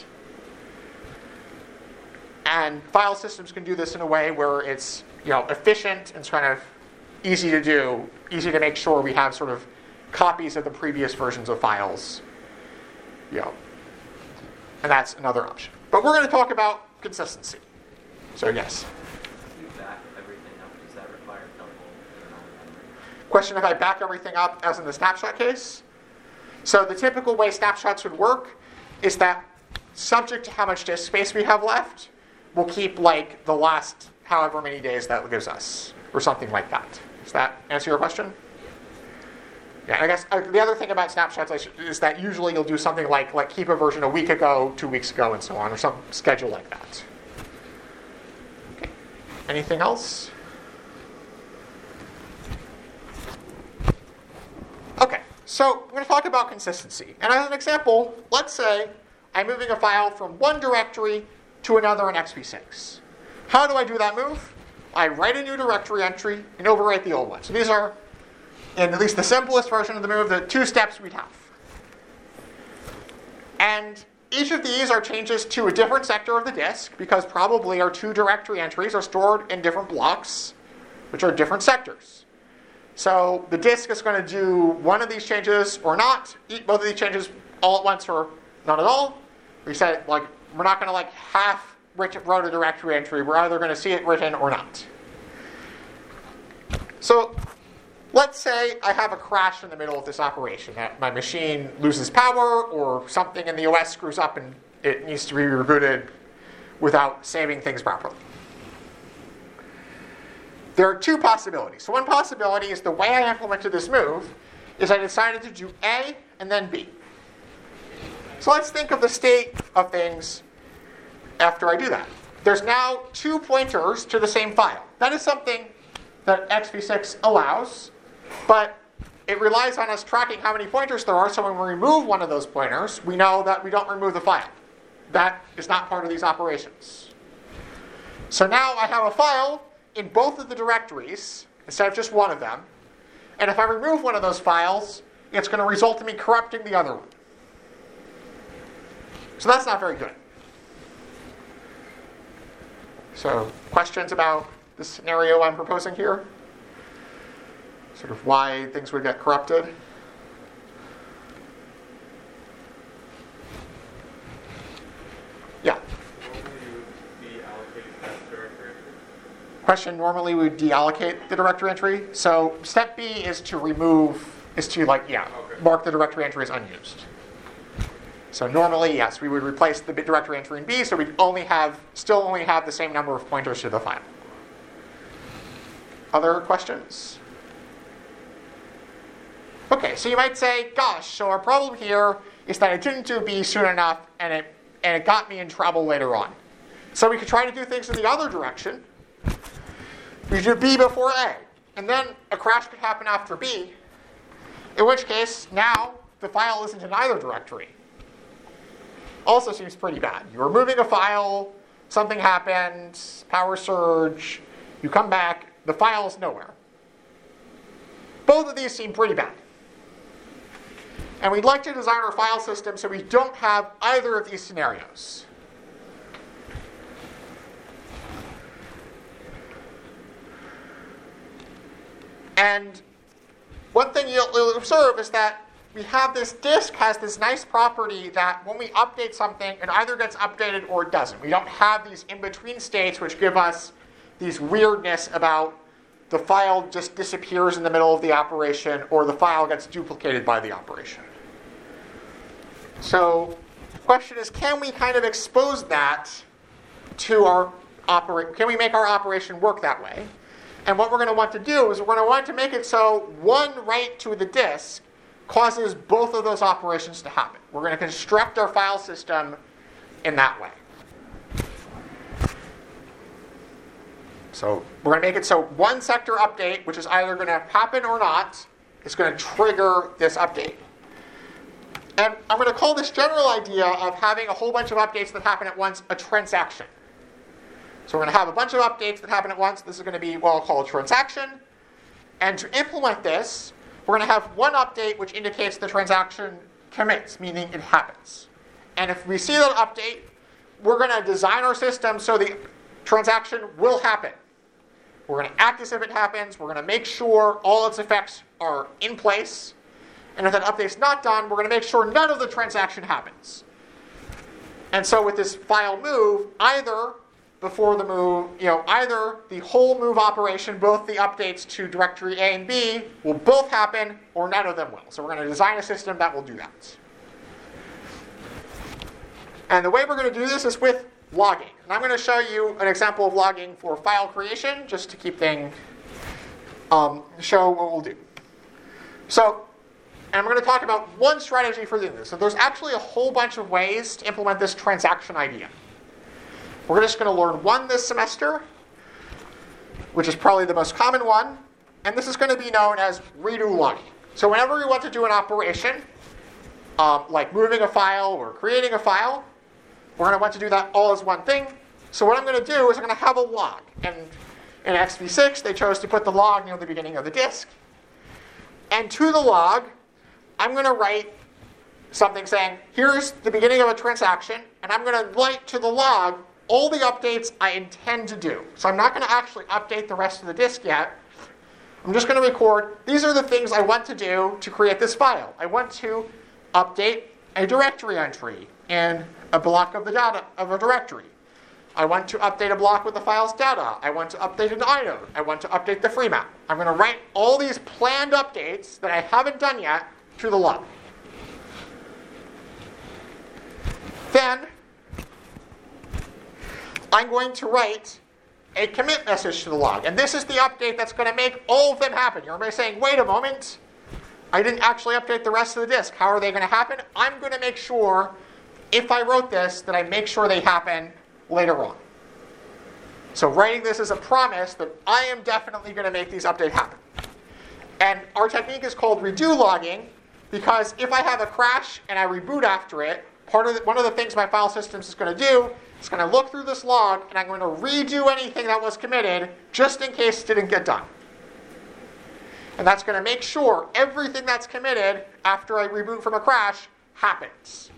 And file systems can do this in a way where it's, you know, efficient and kind of easy to do, easy to make sure we have sort of copies of the previous versions of files. You know, and that's another option. But we're going to talk about consistency. So yes. If you back everything up, does that require double memory? Question if I back everything up as in the snapshot case. So the typical way snapshots would work is that subject to how much disk space we have left, we'll keep like the last however many days that gives us, or something like that. Does that answer your question? Yeah, I guess uh, the other thing about snapshots is that usually you'll do something like like keep a version a week ago, two weeks ago, and so on, or some schedule like that. Okay. Anything else? Okay, so we're going to talk about consistency. And as an example, let's say I'm moving a file from one directory to another in X P six. How do I do that move? I write a new directory entry and overwrite the old one. So these are, in at least the simplest version of the move, the two steps we'd have. And each of these are changes to a different sector of the disk, because probably our two directory entries are stored in different blocks, which are different sectors. So the disk is going to do one of these changes or not, eat both of these changes all at once or not at all. We said, like, we're not going to like half write a directory entry. We're either going to see it written or not. So let's say I have a crash in the middle of this operation, that my machine loses power or something in the O S screws up and it needs to be rebooted without saving things properly. There are two possibilities. So one possibility is the way I implemented this move is I decided to do A and then B. So let's think of the state of things after I do that. There's now two pointers to the same file. That is something that X P six allows, but it relies on us tracking how many pointers there are, so when we remove one of those pointers, we know that we don't remove the file. That is not part of these operations. So now I have a file in both of the directories, instead of just one of them, and if I remove one of those files, it's going to result in me corrupting the other one. So that's not very good. So questions about the scenario I'm proposing here? Sort of why things would get corrupted? Yeah. Normally you would deallocate that directory entry. Question, normally we would deallocate the directory entry. So step B is to remove, is to like, yeah, Okay. mark the directory entry as unused. So normally, yes, we would replace the directory entry in B, so we'd only have, still only have the same number of pointers to the file. Other questions? Okay, so you might say, gosh, so our problem here is that I didn't do B soon enough, and it and it got me in trouble later on. So we could try to do things in the other direction. We do B before A, and then a crash could happen after B, in which case now the file isn't in either directory. Also seems pretty bad. You were moving a file, something happened, power surge, you come back, the file is nowhere. Both of these seem pretty bad. And we'd like to design our file system so we don't have either of these scenarios. And one thing you'll, you'll observe is that we have this disk has this nice property that when we update something, it either gets updated or it doesn't. We don't have these in-between states which give us these weirdness about the file just disappears in the middle of the operation or the file gets duplicated by the operation. So the question is, can we kind of expose that to our operation? Can we make our operation work that way? And what we're going to want to do is we're going to want to make it so one write to the disk causes both of those operations to happen. We're going to construct our file system in that way. So we're going to make it so one sector update, which is either going to happen or not, is going to trigger this update. And I'm going to call this general idea of having a whole bunch of updates that happen at once a transaction. So we're going to have a bunch of updates that happen at once. This is going to be what I'll call a transaction. And to implement this, we're going to have one update which indicates the transaction commits, meaning it happens. And if we see that update, we're going to design our system so the transaction will happen. We're going to act as if it happens. We're going to make sure all its effects are in place. And if that update's not done, we're going to make sure none of the transaction happens. And so with this file move, either before the move, you know, either the whole move operation, both the updates to directory A and B, will both happen, or none of them will. So we're going to design a system that will do that. And the way we're going to do this is with logging. And I'm going to show you an example of logging for file creation, just to keep things, um, show what we'll do. So, and I'm going to talk about one strategy for doing this. So there's actually a whole bunch of ways to implement this transaction idea. We're just going to learn one this semester, which is probably the most common one. And this is going to be known as redo logging. So whenever we want to do an operation, um, like moving a file or creating a file, we're going to want to do that all as one thing. So what I'm going to do is I'm going to have a log. And in X V six, they chose to put the log near the beginning of the disk. And to the log, I'm going to write something saying, here's the beginning of a transaction, and I'm going to write to the log all the updates I intend to do. So I'm not going to actually update the rest of the disk yet. I'm just going to record, these are the things I want to do to create this file. I want to update a directory entry in a block of the data of a directory. I want to update a block with the file's data. I want to update an inode. I want to update the free map. I'm going to write all these planned updates that I haven't done yet to the log. Then I'm going to write a commit message to the log. And this is the update that's going to make all of them happen. You're everybody saying, wait a moment, I didn't actually update the rest of the disk. How are they going to happen? I'm going to make sure, if I wrote this, that I make sure they happen later on. So writing this is a promise that I am definitely going to make these updates happen. And our technique is called redo logging, because if I have a crash and I reboot after it, part of the, one of the things my file system is going to do is going to look through this log, and I'm going to redo anything that was committed just in case it didn't get done. And that's going to make sure everything that's committed after I reboot from a crash happens.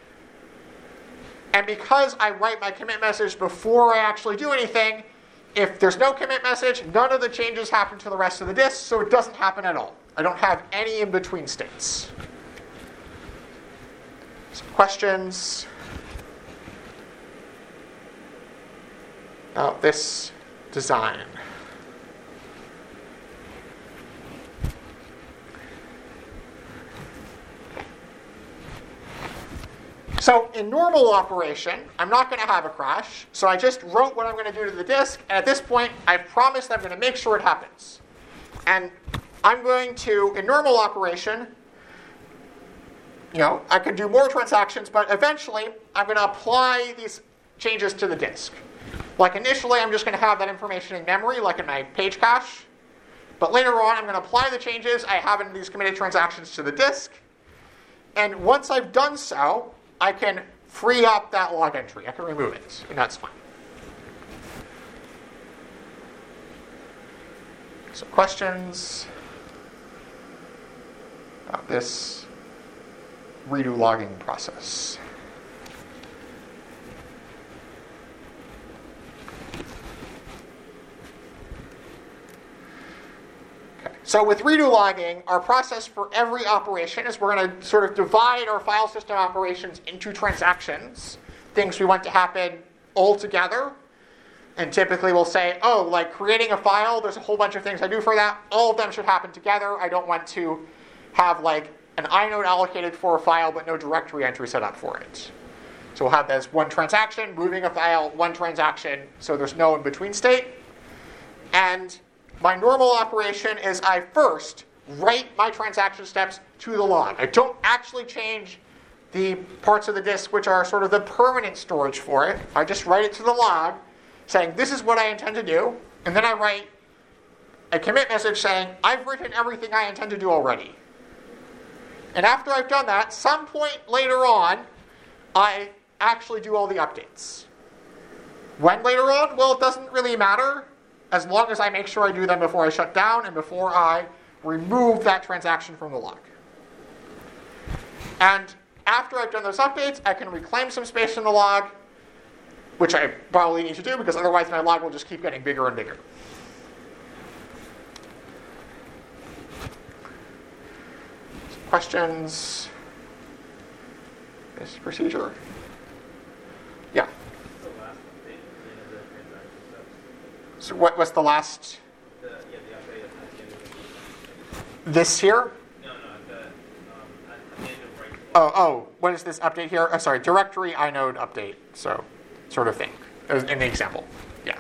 And because I write my commit message before I actually do anything, if there's no commit message, none of the changes happen to the rest of the disk, so it doesn't happen at all. I don't have any in-between states. Some questions about this design? So in normal operation, I'm not going to have a crash. So I just wrote what I'm going to do to the disk. And at this point, I've promised I'm going to make sure it happens. And I'm going to, in normal operation, you know, I can do more transactions, but eventually I'm going to apply these changes to the disk. Like initially, I'm just going to have that information in memory, like in my page cache. But later on, I'm going to apply the changes I have in these committed transactions to the disk. And once I've done so, I can free up that log entry. I can remove it, and that's fine. So questions about this redo logging process? So with redo logging, our process for every operation is we're going to sort of divide our file system operations into transactions, things we want to happen all together. And typically we'll say, oh, like creating a file, there's a whole bunch of things I do for that. All of them should happen together. I don't want to have like an inode allocated for a file but no directory entry set up for it. So we'll have this one transaction, moving a file, one transaction, so there's no in-between state. And my normal operation is I first write my transaction steps to the log. I don't actually change the parts of the disk which are sort of the permanent storage for it. I just write it to the log saying this is what I intend to do. and then I write a commit message saying, I've written everything I intend to do already. And after I've done that, some point later on, I actually do all the updates. When later on? Well, it doesn't really matter, as long as I make sure I do them before I shut down and before I remove that transaction from the log. And after I've done those updates, I can reclaim some space in the log, which I probably need to do because otherwise my log will just keep getting bigger and bigger. Questions? This procedure? Yeah. The last update in the transaction steps. So what was the last? The, yeah, the update at the end of the This here? No, no, the, um, at the end of right. Oh, oh, what is this update here? Oh, sorry, directory inode update. So, sort of thing, in the example. Yeah.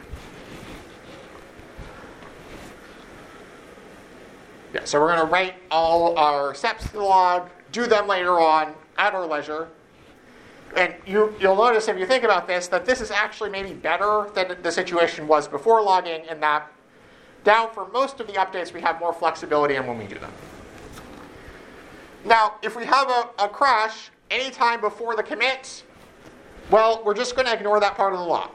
Yeah, so we're going to write all our steps to the log, do them later on at our leisure. And you, you'll notice if you think about this, that this is actually maybe better than the situation was before logging in that now for most of the updates we have more flexibility in when we do them. Now, if we have a, a crash anytime before the commit, well, we're just going to ignore that part of the log.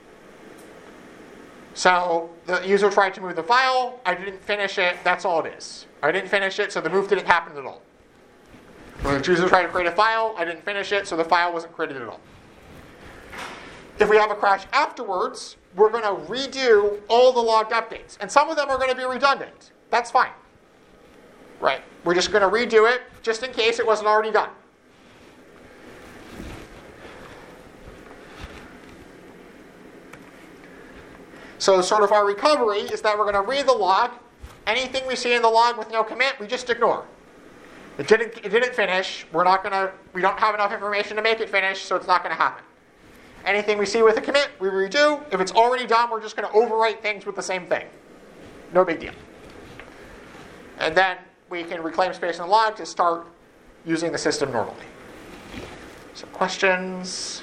So the user tried to move the file, I didn't finish it, that's all it is. I didn't finish it, so the move didn't happen at all. When the user tried to create a file, I didn't finish it, so the file wasn't created at all. If we have a crash afterwards, we're going to redo all the logged updates. And some of them are going to be redundant. That's fine. Right? We're just going to redo it, just in case it wasn't already done. So sort of our recovery is that we're going to read the log. Anything we see in the log with no commit, we just ignore. It didn't, it didn't finish. We're not going to, we don't have enough information to make it finish, so it's not going to happen. Anything we see with a commit, we redo. If it's already done, we're just going to overwrite things with the same thing. No big deal. And then we can reclaim space in the log to start using the system normally. So questions?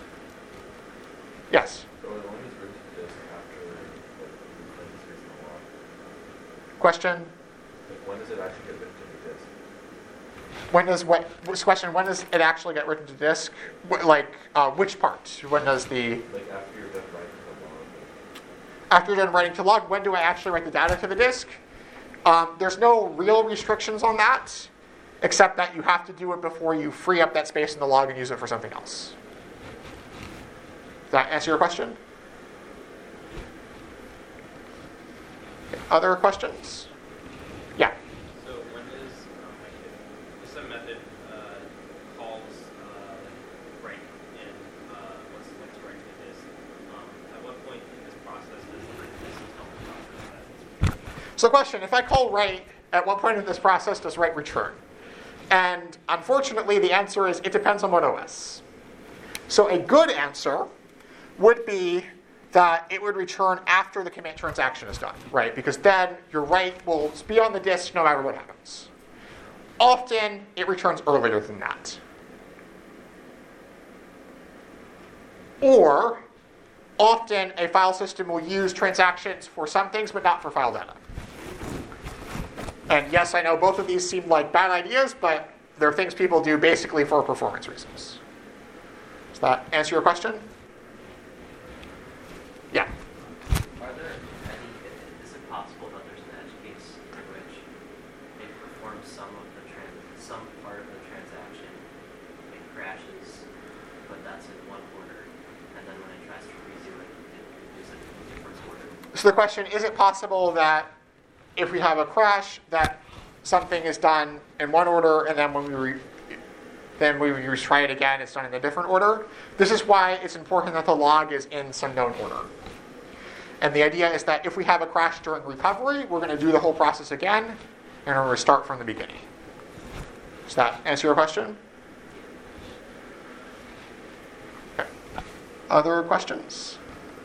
Yes? So it only is written to disk after like, reclaiming space in the log. Question? Like, when does it actually get written to the disk? When does what? This question? When does it actually get written to disk? Wh- Like uh, which part? When does the? Like after you're done writing the log. After you're done writing to log, when do I actually write the data to the disk? Um, there's no real restrictions on that, except that you have to do it before you free up that space in the log and use it for something else. Does that answer your question? Okay. Other questions? Yeah. So when is, um, like, if this method uh, calls uh, like write in uh, what's what's write to this, um, at what point in this process does this system process that? So question, if I call write, at what point in this process does write return? And unfortunately, the answer is it depends on what O S. So a good answer would be that it would return after the commit transaction is done, right? Because then your write will be on the disk no matter what happens. Often, it returns earlier than that. Or, often a file system will use transactions for some things, but not for file data. And yes, I know both of these seem like bad ideas, but they're things people do basically for performance reasons. Does that answer your question? Yeah. Are there any, is it possible that there's an edge case in which it performs some of the trans, some part of the transaction, it crashes, but that's in one order, and then when it tries to redo it, it is in a different order? So the question, is it possible that if we have a crash, that something is done in one order, and then when we re- then we retry it again, it's done in a different order? This is why it's important that the log is in some known order. And the idea is that if we have a crash during recovery, we're going to do the whole process again, and we're going to start from the beginning. Does that answer your question? Okay. Other questions?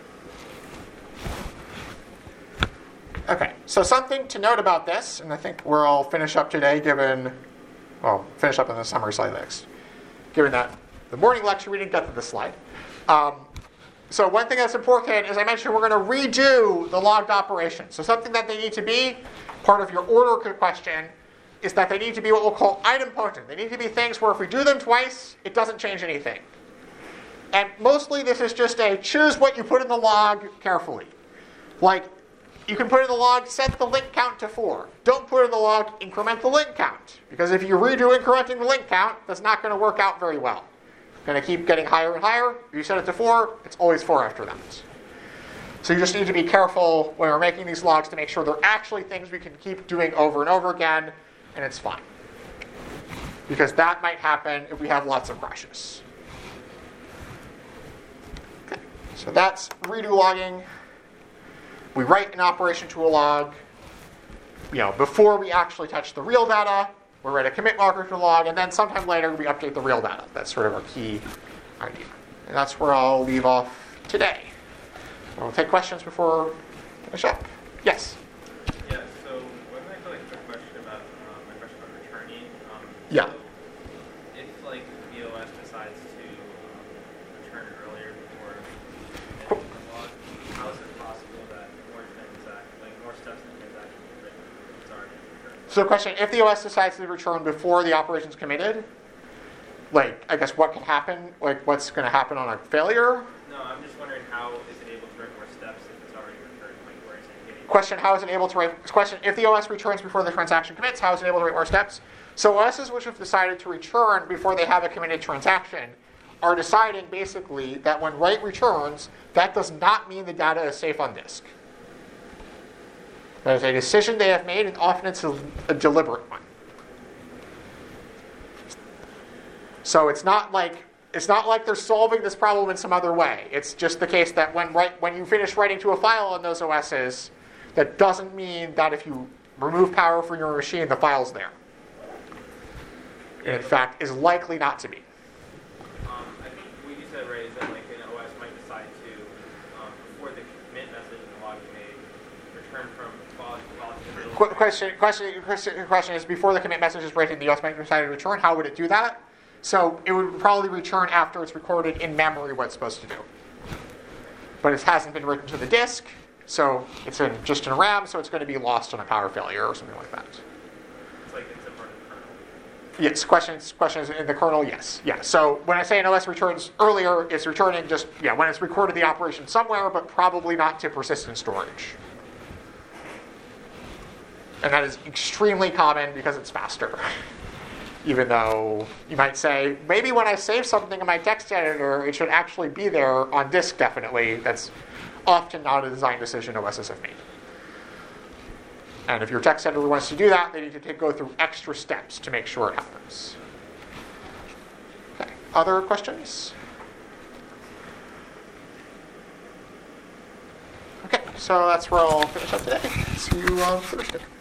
Okay, so something to note about this, and I think we'll finish up today given, well, finish up in the summary slide next, given that the morning lecture we didn't get to this slide. Um, so one thing that's important is I mentioned we're going to redo the logged operation. So something that they need to be, part of your order question, is that they need to be what we'll call idempotent. They need to be things where if we do them twice, it doesn't change anything. And mostly this is just a choose what you put in the log carefully. Like, you can put in the log, set the link count to four. Don't put in the log, increment the link count. Because if you redo incrementing the link count, that's not going to work out very well. It's going to keep getting higher and higher. If you set it to four, it's always four after that. So you just need to be careful when we're making these logs to make sure they're actually things we can keep doing over and over again, and it's fine. Because that might happen if we have lots of crashes. Okay, so that's redo logging. We write an operation to a log, you know, before we actually touch the real data. We write a commit marker to a log, and then sometime later we update the real data. That's sort of our key idea. And that's where I'll leave off today. We'll take questions before we finish up. Yes? Yeah, so what I feel like a question about uh, my question about returning. Um, Yeah. So if like B O S decides to um, return earlier before the log, how is it possible that more transact like more steps in the transaction are written if it's already returned? So the question, if the O S decides to return before the operation's committed, like, I guess what can happen? Like, what's going to happen on a failure? No, I'm just wondering how is it able to write more steps if it's already returned? Like, where is it getting? Question, how is it able to write, question, if the O S returns before the transaction commits, how is it able to write more steps? So O Ss which have decided to return before they have a committed transaction are deciding basically that when write returns, that does not mean the data is safe on disk. That is a decision they have made, and often it's a, a deliberate one. So it's not like it's not like they're solving this problem in some other way. It's just the case that when write, when you finish writing to a file on those O Ss, that doesn't mean that if you remove power from your machine, the file's there. And in fact, is likely not to be. Um, I think what you said, right, is that like an O S might decide to, um, before the commit message in the log is made, return from file file to the middle. Qu- question, question, question, question is before the commit message is written, the O S might decide to return. How would it do that? So it would probably return after it's recorded in memory what it's supposed to do. But it hasn't been written to the disk, so it's in, just in RAM, so it's going to be lost on a power failure or something like that. It's like it's a part of the kernel. Yes, questions, questions in the kernel, yes. Yeah. So when I say an O S returns earlier, it's returning just, yeah, when it's recorded the operation somewhere, but probably not to persistent storage. And that is extremely common because it's faster. Even though you might say, maybe when I save something in my text editor, it should actually be there on disk definitely. That's often not a design decision O Ss have made. And if your text editor wants to do that, they need to take, go through extra steps to make sure it happens. Okay, other questions? Okay, so that's where I'll finish up today. See you on Thursday.